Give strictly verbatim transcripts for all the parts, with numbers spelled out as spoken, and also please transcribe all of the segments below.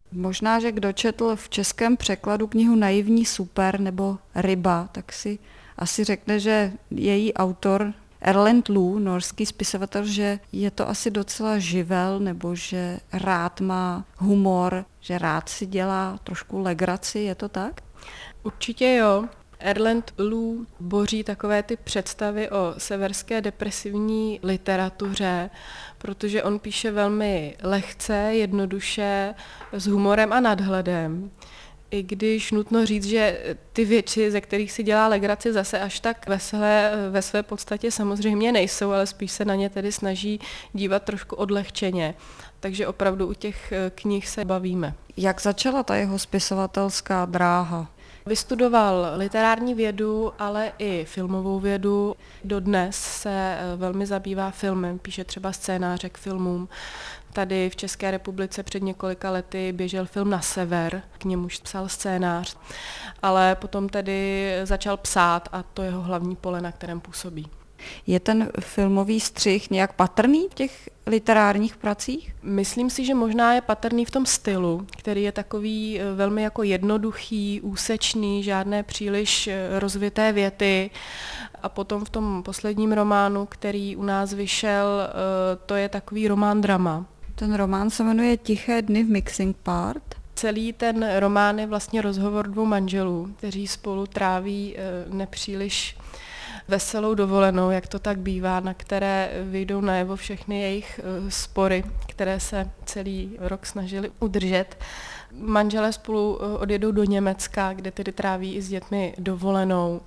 Možná, že kdo četl v českém překladu knihu Naivní super nebo Ryba, tak si asi řekne, že její autor Erlend Loe, norský spisovatel, že je to asi docela živel, nebo že rád má humor, že rád si dělá trošku legraci, je to tak? Určitě jo. Erlend Loe boří takové ty představy o severské depresivní literatuře, protože on píše velmi lehce, jednoduše, s humorem a nadhledem. I když nutno říct, že ty věci, ze kterých si dělá legraci, zase až tak veselé ve své podstatě samozřejmě nejsou, ale spíš se na ně tedy snaží dívat trošku odlehčeně. Takže opravdu u těch knih se bavíme. Jak začala ta jeho spisovatelská dráha? Vystudoval literární vědu, ale i filmovou vědu. Dodnes se velmi zabývá filmem, píše třeba scénáře k filmům. Tady v České republice před několika lety běžel film Na sever, k němuž psal scénář, ale potom tedy začal psát a to jeho hlavní pole, na kterém působí. Je ten filmový střih nějak patrný v těch literárních pracích? Myslím si, že možná je patrný v tom stylu, který je takový velmi jako jednoduchý, úsečný, žádné příliš rozvité věty. A potom v tom posledním románu, který u nás vyšel, to je takový román drama. Ten román se jmenuje Tiché dny v Mixing Part. Celý ten román je vlastně rozhovor dvou manželů, kteří spolu tráví nepříliš veselou dovolenou, jak to tak bývá, na které vyjdou najevo všechny jejich spory, které se celý rok snažili udržet. Manželé spolu odjedou do Německa, kde tedy tráví i s dětmi dovolenou.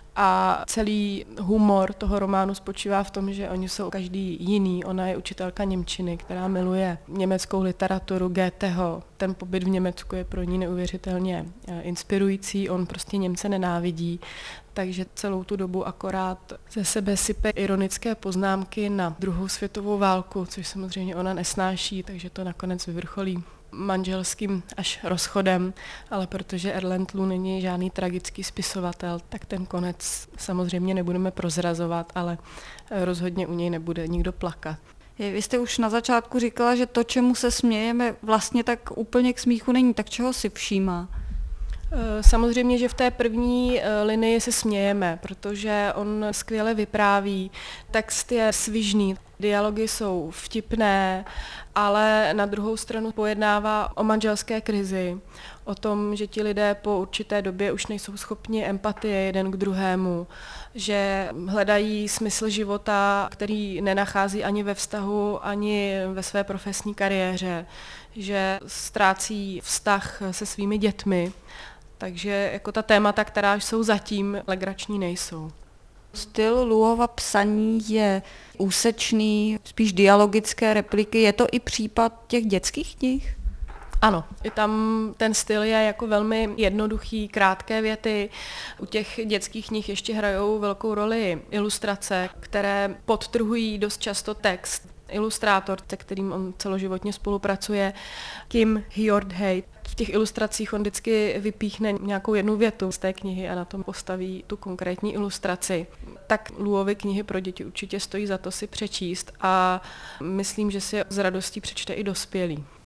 A celý humor toho románu spočívá v tom, že oni jsou každý jiný. Ona je učitelka němčiny, která miluje německou literaturu Goetheho. Ten pobyt v Německu je pro ní neuvěřitelně inspirující, on prostě Němce nenávidí. Takže celou tu dobu akorát ze sebe sype ironické poznámky na druhou světovou válku, což samozřejmě ona nesnáší, takže to nakonec vyvrcholí manželským až rozchodem, ale protože Erlend Loe není žádný tragický spisovatel, tak ten konec samozřejmě nebudeme prozrazovat, ale rozhodně u něj nebude nikdo plakat. Vy jste už na začátku říkala, že to, čemu se smějeme, vlastně tak úplně k smíchu není. Tak čeho si všímá? Samozřejmě, že v té první linii se smějeme, protože on skvěle vypráví, text je svižný, dialogy jsou vtipné, ale na druhou stranu pojednává o manželské krizi, o tom, že ti lidé po určité době už nejsou schopni empatie jeden k druhému, že hledají smysl života, který nenachází ani ve vztahu, ani ve své profesní kariéře, že ztrácí vztah se svými dětmi. Takže jako ta témata, která jsou zatím, legrační nejsou. Styl Loeova psaní je úsečný, spíš dialogické repliky. Je to i případ těch dětských knih? Ano, i tam ten styl je jako velmi jednoduchý, krátké věty. U těch dětských knih ještě hrajou velkou roli ilustrace, které podtrhují dost často text. Ilustrátor, se kterým on celoživotně spolupracuje, Kim Hjortheid. V těch ilustracích on vždycky vypíchne nějakou jednu větu z té knihy a na tom postaví tu konkrétní ilustraci. Tak Loeovy knihy pro děti určitě stojí za to si přečíst a myslím, že si je s radostí přečte i dospělý.